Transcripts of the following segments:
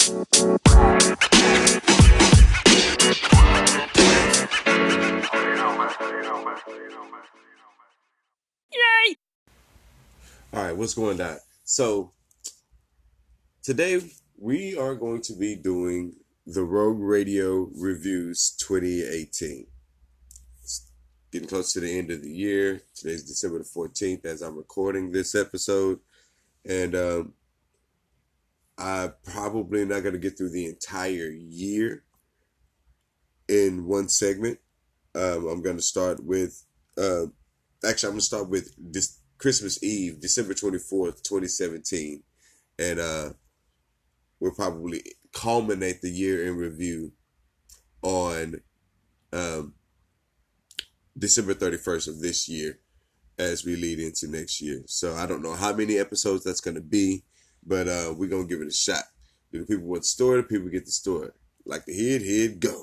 Yay! All right, what's going on? So today we are going to be doing the Rogue Radio Reviews 2018. It's getting close to the end of the year. Today's December the 14th as I'm recording this episode. And I'm probably not going to get through the entire year in one segment. I'm going to start with, I'm going to start with this Christmas Eve, December 24th, 2017. And we'll probably culminate the year in review on December 31st of this year as we lead into next year. So I don't know how many episodes that's going to be, but we're going to give it a shot. Do the people want the story? The people get the story. Like to hear it, go.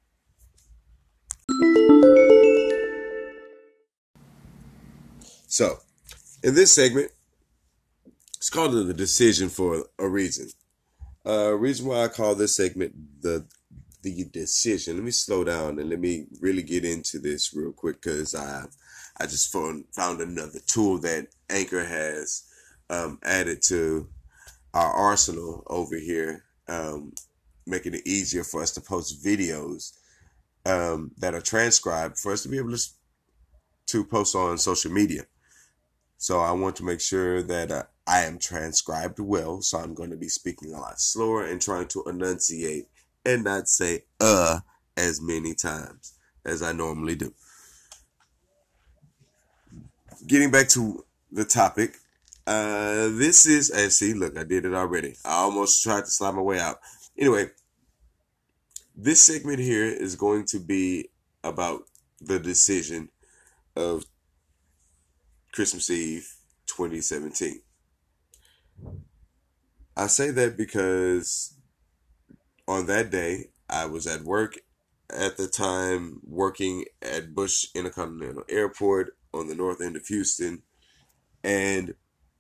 So, in this segment, it's called The Decision for a reason. Reason why I call this segment the decision. Let me slow down and let me really get into this real quick because I just found another tool that Anchor has added to our arsenal over here, making it easier for us to post videos that are transcribed for us to be able to post on social media. So I want to make sure that I am transcribed well. So I'm going to be speaking a lot slower and trying to enunciate and not say as many times as I normally do. Getting back to the topic, this is, see, look, I did it already. I almost tried to slide my way out. Anyway, this segment here is going to be about the decision of Christmas Eve 2017. I say that because on that day, I was at work at the time, working at Bush Intercontinental Airport on the north end of Houston, and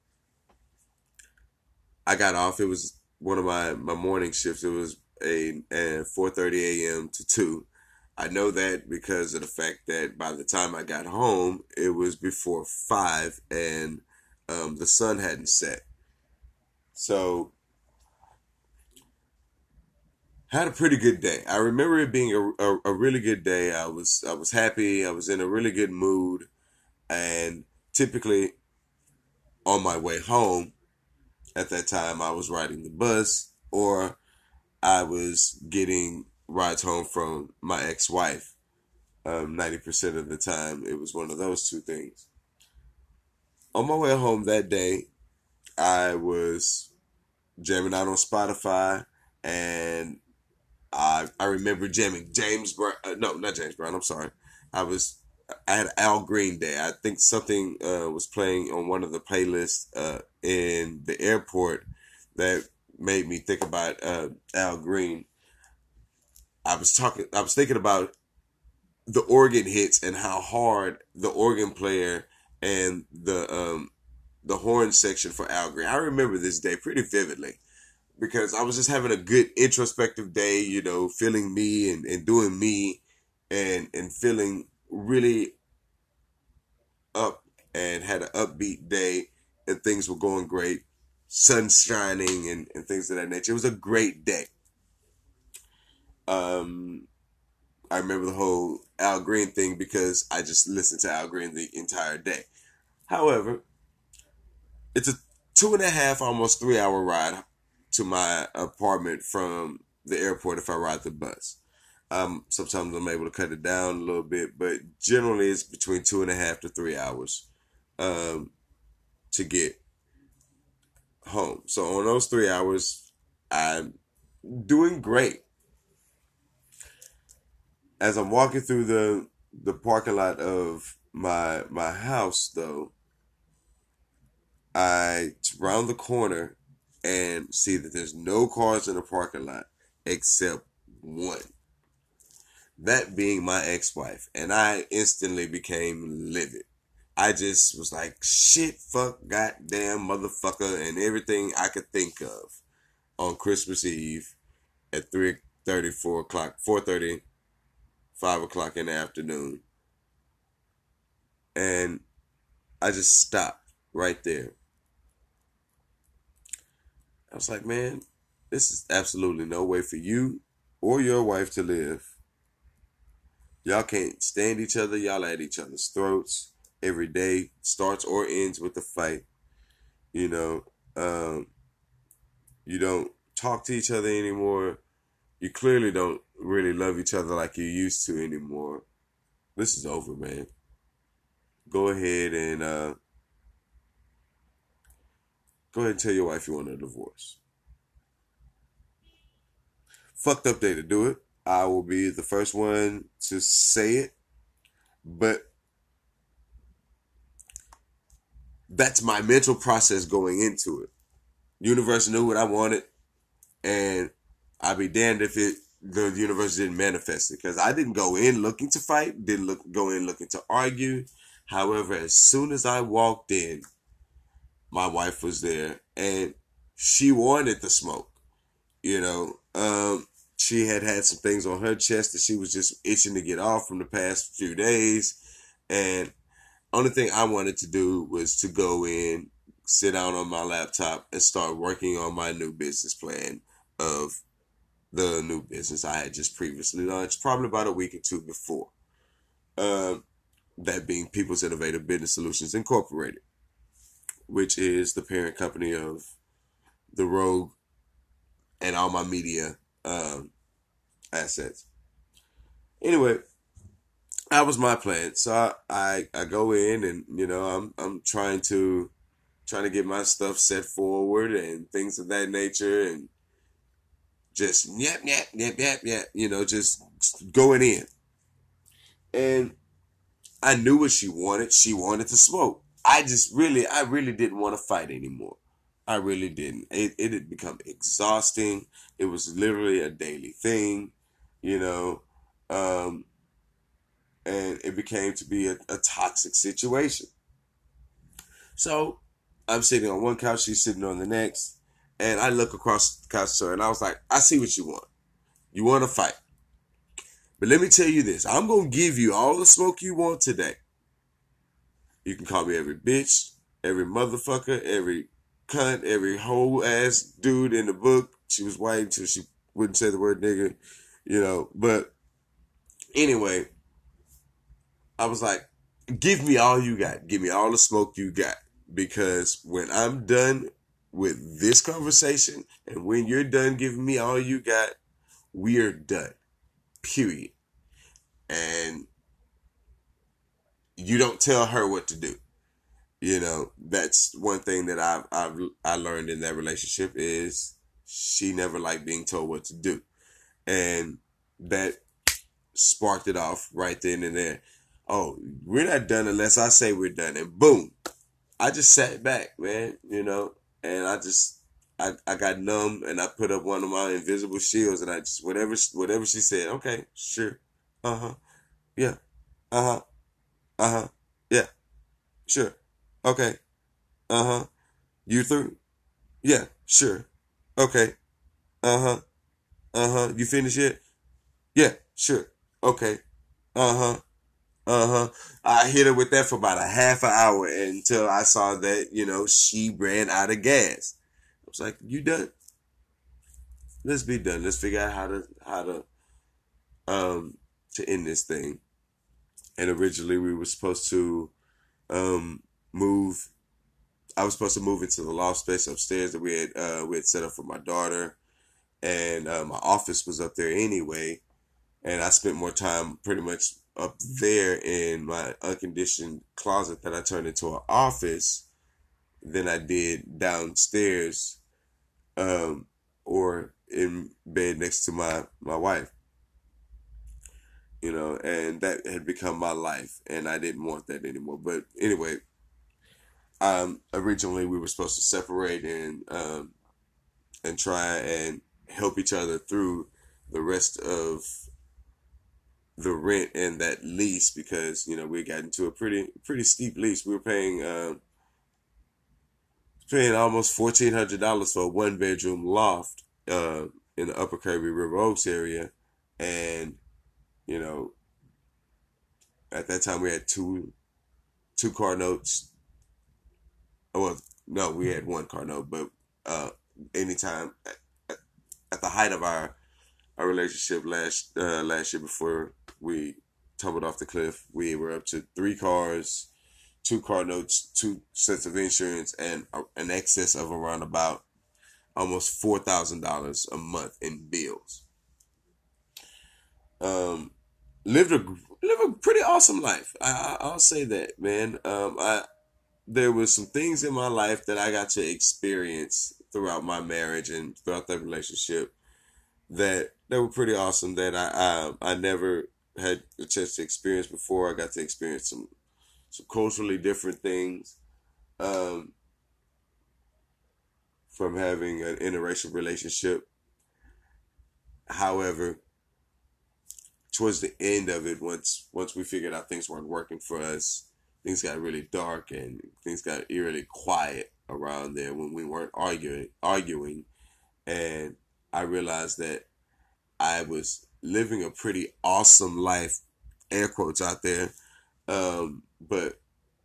I got off. It was one of my morning shifts. It was a 4:30 a.m. to 2. I know that because of the fact that by the time I got home, it was before 5 and the sun hadn't set. So, had a pretty good day. I remember it being a really good day. I was happy. I was in a really good mood. And typically on my way home at that time, I was riding the bus or I was getting rides home from my ex-wife. 90% of the time, it was one of those two things. On my way home that day, I was jamming out on Spotify, and I remember jamming James Brown. No, not James Brown. I'm sorry. I had Al Green Day. I think something was playing on one of the playlists in the airport that made me think about Al Green. I was thinking about the organ hits and how hard the organ player and the horn section for Al Green. I remember this day pretty vividly because I was just having a good introspective day, feeling me and doing me and feeling really up and had an upbeat day and things were going great, sun shining and things of that nature. It was a great day. I remember the whole Al Green thing because I just listened to Al Green the entire day. However, it's a 2.5, almost 3 hour ride to my apartment from the airport if I ride the bus. Sometimes I'm able to cut it down a little bit, but generally it's between 2.5 to 3 hours to get home. So on those 3 hours, I'm doing great. As I'm walking through the parking lot of my house, though, I round the corner and see that there's no cars in the parking lot except one. That being my ex-wife. And I instantly became livid. I just was like, shit, fuck, goddamn, motherfucker, and everything I could think of. on Christmas Eve at 3:30, 4 o'clock, 4:30, 5 o'clock in the afternoon. And I just stopped right there. I was like, man, this is absolutely no way for you or your wife to live. Y'all can't stand each other. Y'all at each other's throats every day. Starts or ends with a fight. You know, um, you don't talk to each other anymore. You clearly don't really love each other like you used to anymore. This is over, man. Go ahead and tell your wife you want a divorce. Fucked up day to do it. I will be the first one to say it, but that's my mental process going into it. Universe knew what I wanted, and I'd be damned if the universe didn't manifest it, because I didn't go in looking to fight, didn't go in looking to argue. However, as soon as I walked in, my wife was there, and she wanted the smoke. You know, she had some things on her chest that she was just itching to get off from the past few days, and only thing I wanted to do was to go in, sit down on my laptop, and start working on my new business plan of the new business I had just previously launched, probably about a week or two before. Um, that being People's Innovative Business Solutions Incorporated, which is the parent company of The Rogue and all my media assets. Anyway, that was my plan. So I go in, and I'm trying to get my stuff set forward and things of that nature, and just yap yap yap yap yap, just going in. And I knew what she wanted. She wanted to smoke. I really didn't want to fight anymore. I really didn't. It had become exhausting. It was literally a daily thing, you know, um, and it became to be a toxic situation. So I'm sitting on one couch, she's sitting on the next, and I look across the couch to her, and I was like, I see what you want. You want to fight. But let me tell you this. I'm going to give you all the smoke you want today. You can call me every bitch, every motherfucker, every cunt, every whole ass dude in the book. She was white until she wouldn't say the word nigga, But anyway, I was like, give me all you got. Give me all the smoke you got. Because when I'm done with this conversation, and when you're done giving me all you got, we're done. Period. And you don't tell her what to do. That's one thing that I learned in that relationship is she never liked being told what to do. And that sparked it off right then and there. Oh, we're not done unless I say we're done. And boom. I just sat back, man, and I got numb, and I put up one of my invisible shields, and I just, whatever she said, okay, sure. Uh-huh. Yeah. Uh-huh. Uh-huh. Yeah. Sure. Okay. Uh-huh. You through? Yeah, sure. Okay. Uh-huh. Uh-huh. You finished yet? Yeah, sure. Okay. Uh-huh. Uh-huh. I hit her with that for about a half an hour until I saw that, she ran out of gas. I was like, you done? Let's be done. Let's figure out how to end this thing. And originally we were supposed to move. I was supposed to move into the loft space upstairs that we had set up for my daughter, and my office was up there anyway. And I spent more time pretty much up there in my unconditioned closet that I turned into an office than I did downstairs, or in bed next to my wife. And that had become my life, and I didn't want that anymore. But anyway, originally we were supposed to separate and try and help each other through the rest of the rent and that lease, because we got into a pretty steep lease. We were paying almost $1,400 for a 1-bedroom loft, uh, in the Upper Kirby River Oaks area, and you know, at that time we had two car notes. Well, no, we had one car note, but uh, anytime at the height of our relationship last year before we tumbled off the cliff, we were up to three cars, two car notes, two sets of insurance, and an excess of around about almost $4,000 a month in bills. Um, lived a pretty awesome life. I'll say that, man. I There was some things in my life that I got to experience throughout my marriage and throughout that relationship that were pretty awesome that I never had a chance to experience before. I got to experience some culturally different things um, from having an interracial relationship. However, towards the end of it, once we figured out things weren't working for us, things got really dark and things got eerily quiet around there when we weren't arguing, and I realized that I was living a pretty awesome life, air quotes out there, but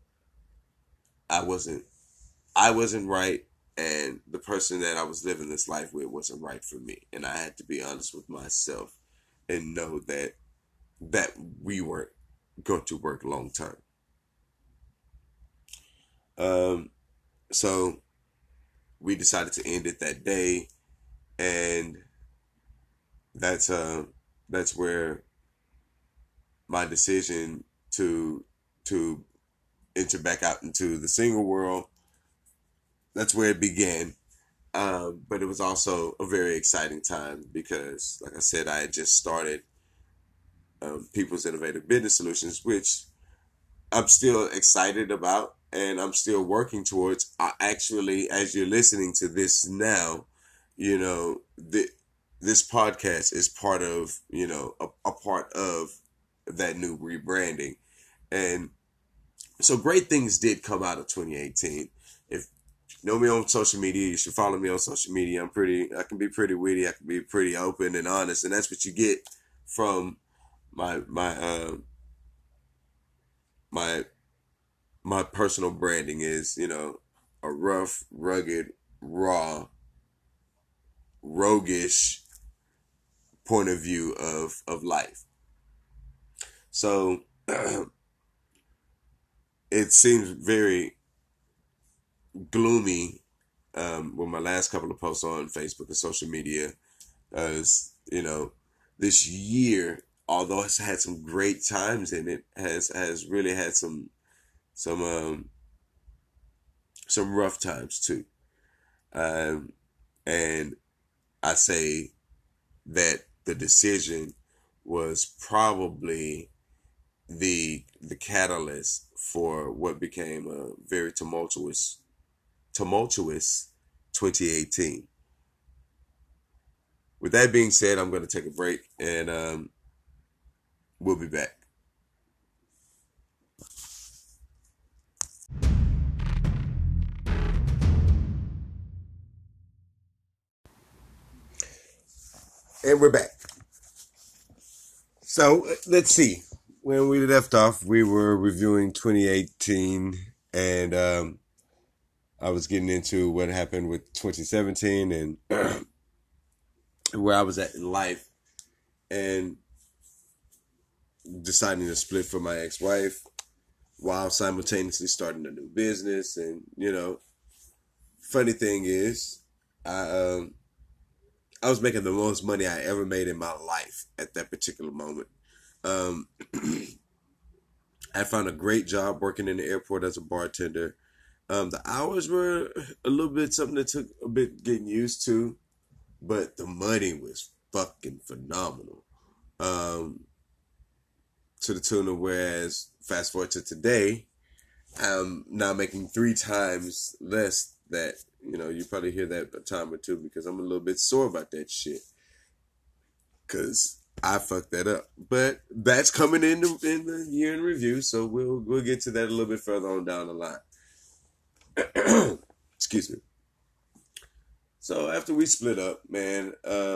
I wasn't I wasn't right, and the person that I was living this life with wasn't right for me, and I had to be honest with myself and know that we weren't going to work long term. Um, so we decided to end it that day, and that's uh that's where my decision to enter back out into the single world, that's where it began. But it was also a very exciting time because, like I said, I had just started People's Innovative Business Solutions, which I'm still excited about and I'm still working towards. I actually, as you're listening to this now, you know, this podcast is part of, a part of that new rebranding. And so great things did come out of 2018. If you know me on social media, you should follow me on social media. I can be pretty witty. I can be pretty open and honest. And that's what you get from my my my personal branding is, a rough, rugged, raw, roguish point of view of life. So it seems very gloomy with my last couple of posts on Facebook and social media, as this year, although it's had some great times in it, has really had some um, some rough times too. Um, and I say that the decision was probably the catalyst for what became a very tumultuous 2018. With that being said, I'm going to take a break and we'll be back. And we're back. So let's see. When we left off, we were reviewing 2018, and I was getting into what happened with 2017 and where I was at in life, and deciding to split from my ex-wife while simultaneously starting a new business. And funny thing is, I I was making the most money I ever made in my life at that particular moment. Um, I found a great job working in the airport as a bartender. The hours were a little bit something that took a bit getting used to, but the money was fucking phenomenal. Um, to the tune of, whereas fast forward to today, I'm now making three times less that. You probably hear that a time or two because I'm a little bit sore about that shit. Because I fucked that up. But that's coming in the year in review, so we'll get to that a little bit further on down the line. Excuse me. So after we split up, man,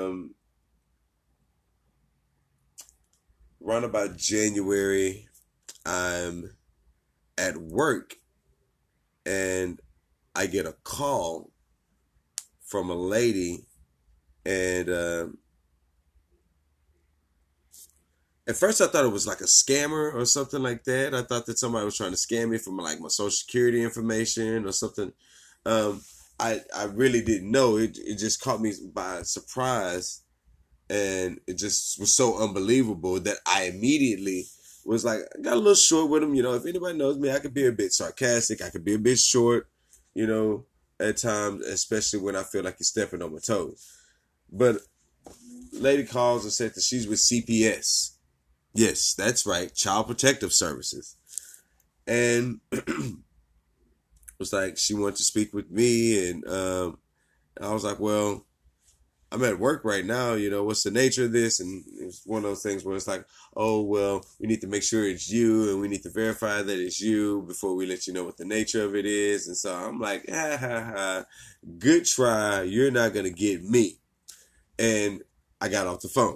around about January, I'm at work and I get a call from a lady, and at first I thought it was like a scammer or something like that. I thought that somebody was trying to scam me from like my social security information or something. Um, I really didn't know. It just caught me by surprise, and it just was so unbelievable that I immediately was like, I got a little short with him. You know, if anybody knows me, I could be a bit sarcastic. I could be a bit short, you know, at times, especially when I feel like he's stepping on my toes. But lady calls and said that she's with CPS. Yes, that's right, Child Protective Services. And it was like she wanted to speak with me, and I was like, well, I'm at work right now, you know, what's the nature of this? And it's one of those things where it's like, oh, well, we need to make sure it's you, and we need to verify that it's you before we let you know what the nature of it is. And so I'm like, ha ha ha, good try. You're not going to get me. And I got off the phone.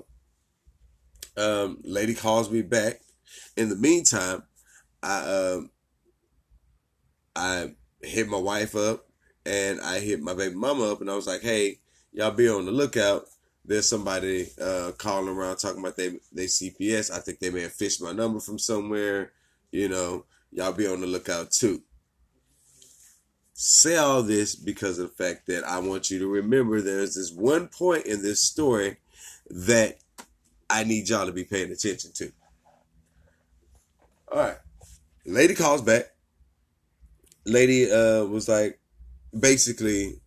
Lady calls me back. In the meantime, I I hit my wife up, and I hit my baby mama up, and I was like, hey, y'all be on the lookout. There's somebody calling around talking about they CPS. I think they may have fished my number from somewhere. You know, y'all be on the lookout too. Say all this because of the fact that I want you to remember there's this one point in this story that I need y'all to be paying attention to. All right. Lady calls back. Lady was like, basically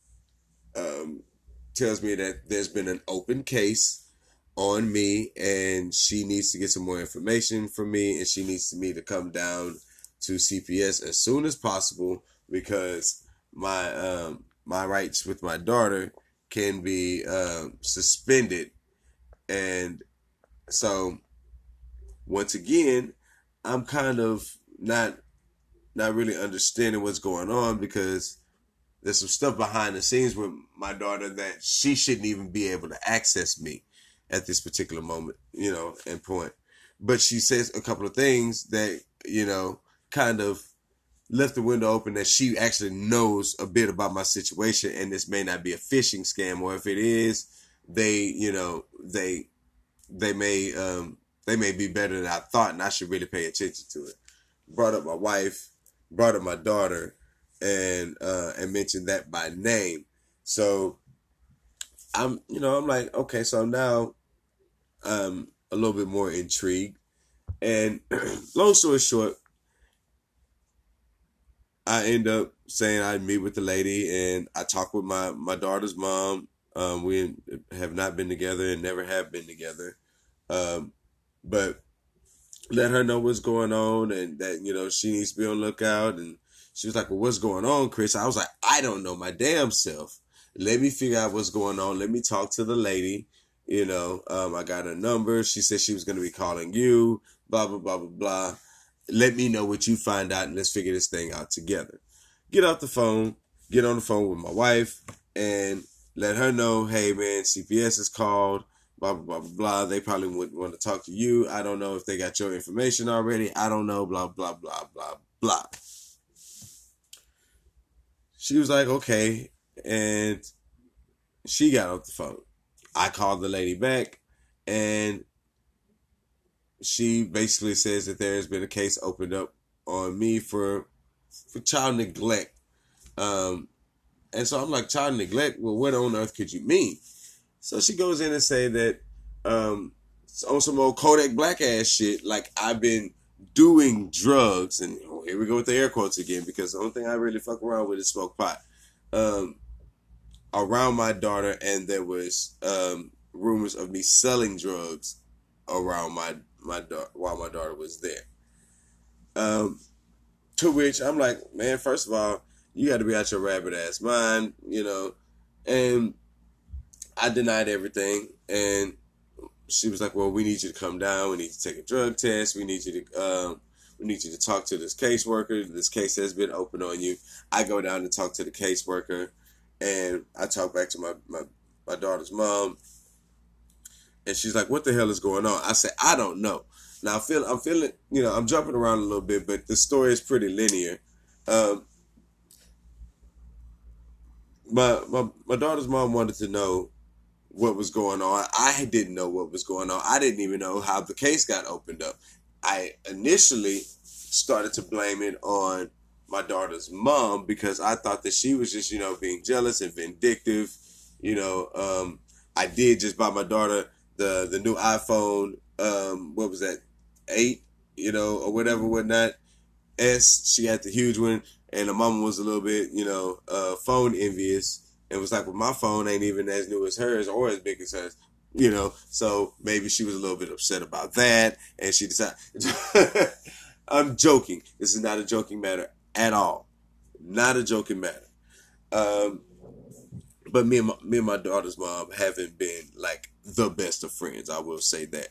tells me that there's been an open case on me, and she needs to get some more information from me, and she needs me to come down to CPS as soon as possible because my rights with my daughter can be suspended. And so once again, I'm kind of not really understanding what's going on because there's some stuff behind the scenes with my daughter that she shouldn't even be able to access me at this particular moment, you know, and point. But she says a couple of things that, you know, kind of left the window open that she actually knows a bit about my situation, and this may not be a phishing scam, or if it is, they, you know, they may be better than I thought, and I should really pay attention to it. Brought up my wife, brought up my daughter, and mentioned that by name. So I'm like, okay, so now I'm a little bit more intrigued. And long story short, I end up saying I meet with the lady, and I talk with my daughter's mom. We have not been together and never have been together. But let her know what's going on, and that, you know, she needs to be on the lookout. And she was like, well, what's going on, Chris? I was like, I don't know my damn self. Let me figure out what's going on. Let me talk to the lady. You know, I got her number. She said she was going to be calling you, blah, blah, blah, blah, blah. Let me know what you find out, and let's figure this thing out together. Get off the phone, get on the phone with my wife, and let her know, hey, man, CPS is called, blah, blah, blah, blah, blah. They probably would want to talk to you. I don't know if they got your information already. I don't know, blah, blah, blah, blah, blah. She was like, okay, and she got off the phone. I called the lady back, and she basically says that there has been a case opened up on me for child neglect. And so I'm like, child neglect? Well, what on earth could you mean? So she goes in and say that on some old Kodak Black ass shit, like I've been doing drugs, and here we go with the air quotes again, because the only thing I really fuck around with is smoke pot, around my daughter, and there was rumors of me selling drugs around my daughter while my daughter was there. To which I'm like, man, first of all, you got to be out your rabbit ass mind, you know. And I denied everything, and she was like, well, we need you to come down. We need to take a drug test. We need you to talk to this caseworker. This case has been open on you. I go down and talk to the caseworker, And I talked back to my daughter's mom, and she's like, "What the hell is going on?" I said, "I don't know." Now I'm feeling, I'm jumping around a little bit, but the story is pretty linear. Um, my daughter's mom wanted to know what was going on. I didn't know what was going on. I didn't even know how the case got opened up. I initially started to blame it on my daughter's mom because I thought that she was just, being jealous and vindictive. I did just buy my daughter the new iPhone. What was that, 8? Or whatever, whatnot. S. She had the huge one, and the mama was a little bit, phone envious, and was like, "Well, my phone ain't even as new as hers or as big as hers." So maybe she was a little bit upset about that, and she decided. I'm joking. This is not a joking matter at all. Not a joking matter. Um, but me and my daughter's mom haven't been like the best of friends. I will say that.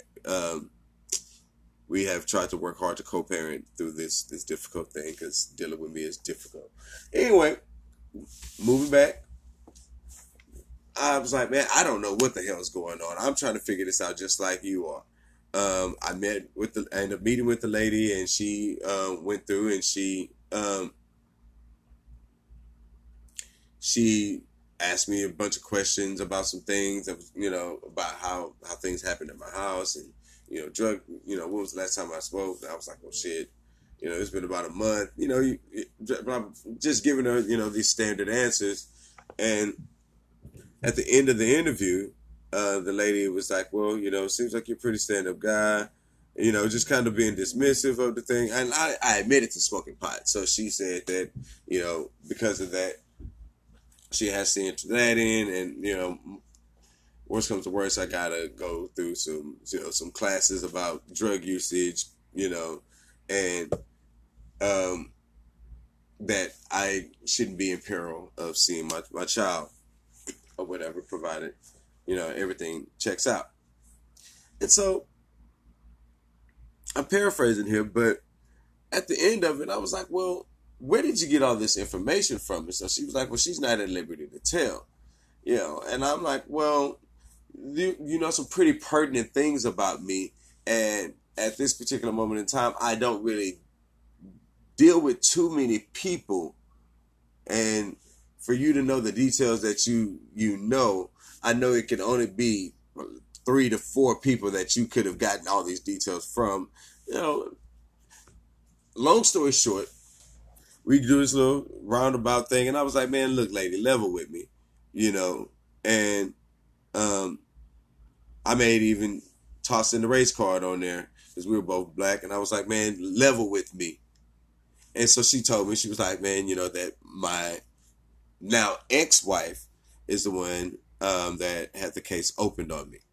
We have tried to work hard to co-parent through this difficult thing because dealing with me is difficult. Anyway, moving back, I was like, man, I don't know what the hell is going on. I'm trying to figure this out just like you are. I ended up meeting with the lady, and she went through, and she asked me a bunch of questions about some things that was, about how things happened at my house, and drug. When was the last time I spoke? I was like, well, shit. It's been about a month. I'm just giving her, these standard answers, and at the end of the interview, the lady was like, well, it seems like you're a pretty stand-up guy. Just kind of being dismissive of the thing. And I admitted to smoking pot. So she said that, because of that, she has to enter that in. And, worst comes to worst, I got to go through some classes about drug usage, and um, that I shouldn't be in peril of seeing my child or whatever, provided, everything checks out. And so I'm paraphrasing here, but at the end of it, I was like, well, where did you get all this information from? And so she was like, well, she's not at liberty to tell. And I'm like, well, you know some pretty pertinent things about me. And at this particular moment in time, I don't really deal with too many people. And for you to know the details that I know it can only be 3 to 4 people that you could have gotten all these details from. Long story short, we do this little roundabout thing, and I was like, man, look, lady, level with me, and I made even toss in the race card on there because we were both black, and I was like, man, level with me. And so she told me, she was like, man, that my now ex-wife is the one that had the case opened on me.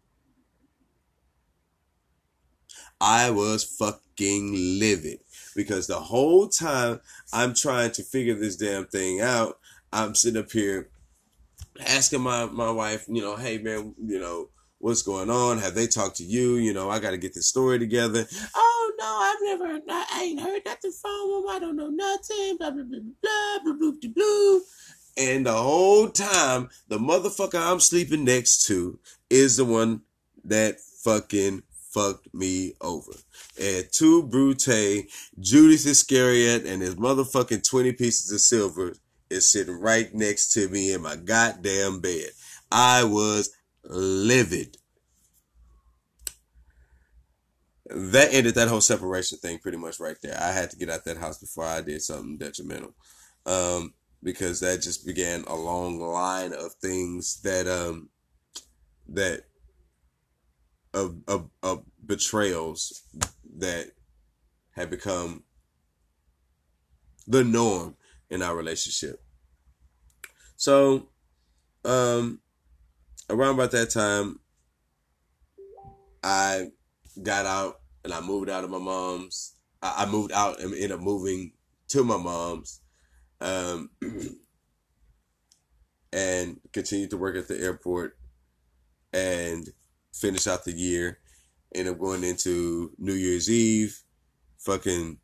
I was fucking livid because the whole time I'm trying to figure this damn thing out, I'm sitting up here asking my wife, hey man, what's going on? Have they talked to you? I got to get this story together. Oh no, I ain't heard nothing from them. I don't know nothing. Blah blah blah blah blah blah blah blah. And the whole time, the motherfucker I'm sleeping next to is the one that fucking fucked me over. And two Brute, Judas Iscariot, and his motherfucking 20 pieces of silver is sitting right next to me in my goddamn bed. I was livid. That ended that whole separation thing pretty much right there. I had to get out that house before I did something detrimental. Because that just began a long line of things that of betrayals that had become the norm in our relationship. So around about that time, I got out and I moved out of my mom's. I moved out and ended up moving to my mom's, and continued to work at the airport and finish out the year. Ended up going into New Year's Eve, fucking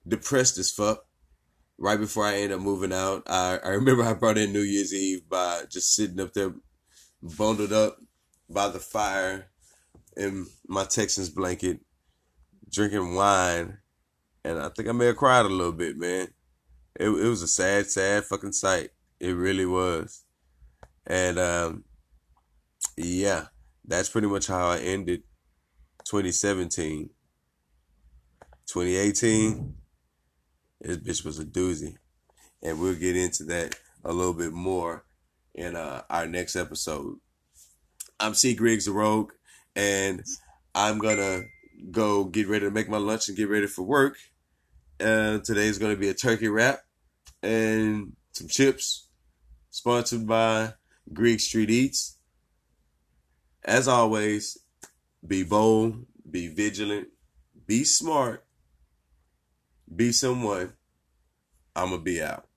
depressed as fuck. Right before I ended up moving out, I remember I brought in New Year's Eve by just sitting up there, bundled up by the fire in my Texans blanket, drinking wine, and I think I may have cried a little bit, man. It was a sad, sad fucking sight. It really was. And yeah, that's pretty much how I ended 2017. 2018, this bitch was a doozy. And we'll get into that a little bit more in our next episode. I'm C. Griggs the Rogue, and I'm gonna go get ready to make my lunch and get ready for work. Today's gonna be a turkey wrap and some chips, sponsored by Greek Street Eats. As always, be bold, be vigilant, be smart, be someone. I'ma be out.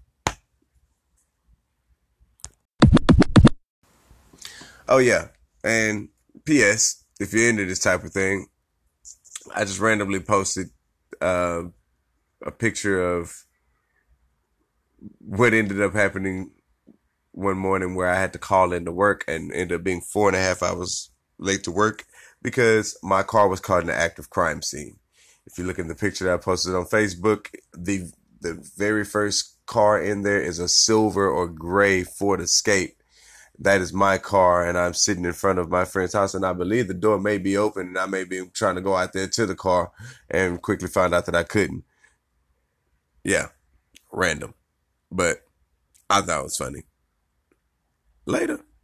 Oh yeah, and P.S. If you're into this type of thing, I just randomly posted uh, a picture of what ended up happening one morning where I had to call into work and ended up being 4.5 hours late to work because my car was caught in an active crime scene. If you look in the picture that I posted on Facebook, the very first car in there is a silver or gray Ford Escape. That is my car, and I'm sitting in front of my friend's house, and I believe the door may be open, and I may be trying to go out there to the car and quickly find out that I couldn't. Yeah, random. But I thought it was funny. Later.